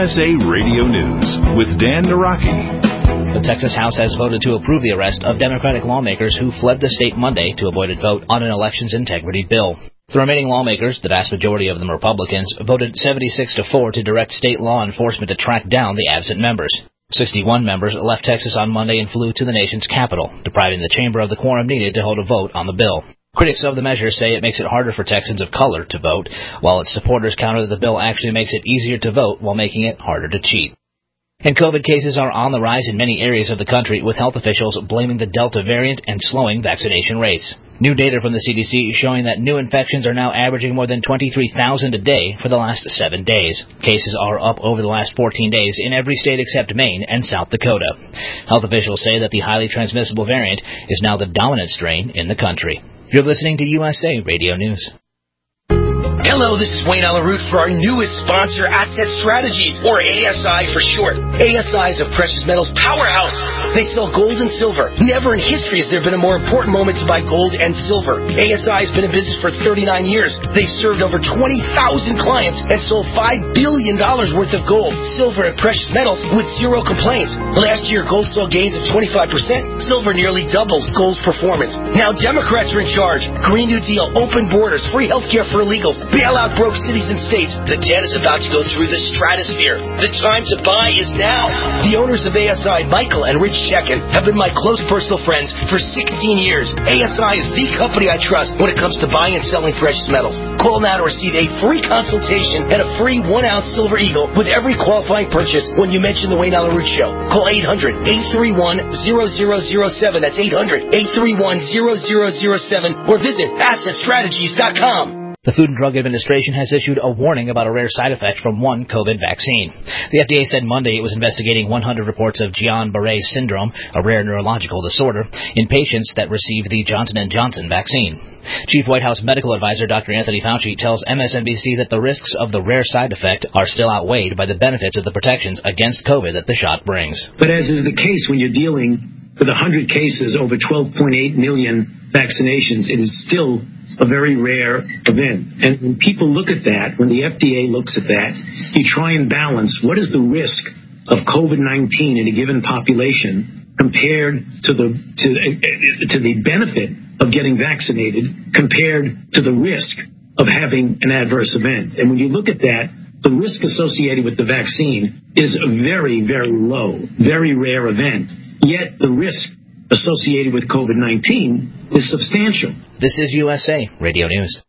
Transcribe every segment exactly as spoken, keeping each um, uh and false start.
S A Radio News with Dan Naraki. The Texas House has voted to approve the arrest of Democratic lawmakers who fled the state Monday to avoid a vote on an elections integrity bill. The remaining lawmakers, the vast majority of them Republicans, voted seventy-six to four to direct state law enforcement to track down the absent members. sixty-one members left Texas on Monday and flew to the nation's capital, depriving the chamber of the quorum needed to hold a vote on the bill. Critics of the measure say it makes it harder for Texans of color to vote, while its supporters counter that the bill actually makes it easier to vote while making it harder to cheat. And COVID cases are on the rise in many areas of the country, with health officials blaming the Delta variant and slowing vaccination rates. New data from the C D C showing that new infections are now averaging more than twenty-three thousand a day for the last seven days. Cases are up over the last fourteen days in every state except Maine and South Dakota. Health officials say that the highly transmissible variant is now the dominant strain in the country. You're listening to U S A Radio News. Hello, this is Wayne Alaroot for our newest sponsor, Asset Strategies, or A S I for short. A S I is a precious metals powerhouse. They sell gold and silver. Never in history has there been a more important moment to buy gold and silver. A S I has been in business for thirty-nine years. They've served over twenty thousand clients and sold five billion dollars worth of gold, silver, and precious metals with zero complaints. Last year, gold saw gains of twenty-five percent. Silver nearly doubled gold's performance. Now Democrats are in charge. Green New Deal, open borders, free health care for illegals, bail out broke cities and states. The debt is about to go through the stratosphere. The time to buy is now. The owners of A S I, Michael and Rich Chekin, have been my close personal friends for sixteen years. A S I is the company I trust when it comes to buying and selling precious metals. Call now to receive a free consultation and a free one-ounce silver eagle with every qualifying purchase when you mention the Wayne Alaroot Show. Call eight hundred, eight three one, zero zero zero seven. That's eight hundred, eight three one, zero zero zero seven. Or visit asset strategies dot com. The Food and Drug Administration has issued a warning about a rare side effect from one COVID vaccine. The F D A said Monday it was investigating one hundred reports of Guillain-Barré syndrome, a rare neurological disorder, in patients that received the Johnson and Johnson vaccine. Chief White House Medical Advisor Doctor Anthony Fauci tells M S N B C that the risks of the rare side effect are still outweighed by the benefits of the protections against COVID that the shot brings. But as is the case when you're dealing with one hundred cases over twelve point eight million vaccinations, it is still a very rare event. And when people look at that, when the F D A looks at that, you try and balance what is the risk of COVID nineteen in a given population compared to the to, to the benefit of getting vaccinated compared to the risk of having an adverse event. And when you look at that, the risk associated with the vaccine is a very, very low, very rare event. Yet the risk associated with COVID nineteen is substantial. This is U S A Radio News.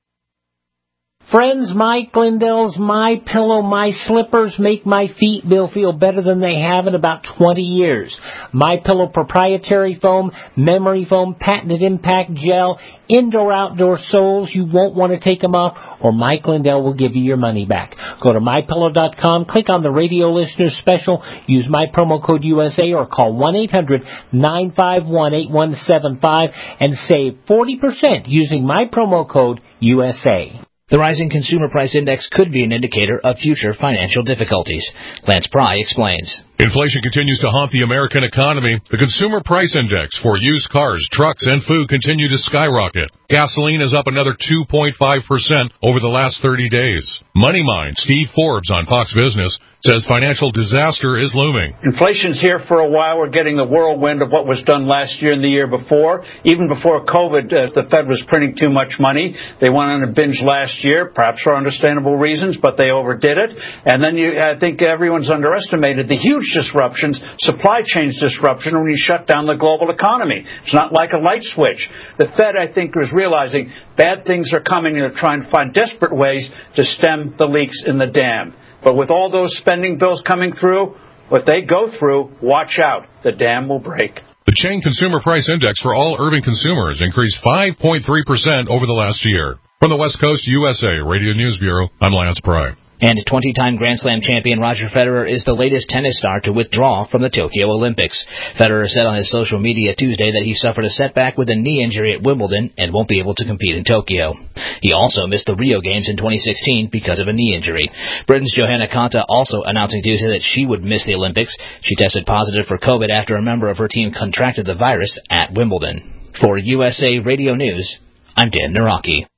Friends, Mike Lindell's My Pillow, My Slippers make my feet feel better than they have in about twenty years. My Pillow proprietary foam, memory foam, patented impact gel, indoor-outdoor soles. You won't want to take them off, or Mike Lindell will give you your money back. Go to my pillow dot com, click on the radio listeners special, use my promo code U S A, or call one eight hundred, nine five one, eight one seven five and save forty percent using my promo code U S A. The rising consumer price index could be an indicator of future financial difficulties. Lance Pry explains. Inflation continues to haunt the American economy. The consumer price index for used cars, trucks, and food continue to skyrocket. Gasoline is up another two point five percent over the last thirty days. MoneyMind, Steve Forbes on Fox Business, says financial disaster is looming. Inflation's here for a while. We're getting the whirlwind of what was done last year and the year before. Even before COVID, uh, the Fed was printing too much money. They went on a binge last year, perhaps for understandable reasons, but they overdid it. And then you, I think everyone's underestimated the huge disruptions, supply chain disruption when you shut down the global economy. It's not like a light switch. The Fed, I think, is realizing bad things are coming and they're trying to find desperate ways to stem the leaks in the dam. But with all those spending bills coming through, what they go through, watch out. The dam will break. The chain consumer price index for all urban consumers increased five point three percent over the last year. From the West Coast U S A Radio News Bureau, I'm Lance Pry. And twenty-time Grand Slam champion Roger Federer is the latest tennis star to withdraw from the Tokyo Olympics. Federer said on his social media Tuesday that he suffered a setback with a knee injury at Wimbledon and won't be able to compete in Tokyo. He also missed the Rio Games in twenty sixteen because of a knee injury. Britain's Johanna Konta also announcing Tuesday that she would miss the Olympics. She tested positive for COVID after a member of her team contracted the virus at Wimbledon. For U S A Radio News, I'm Dan Naraki.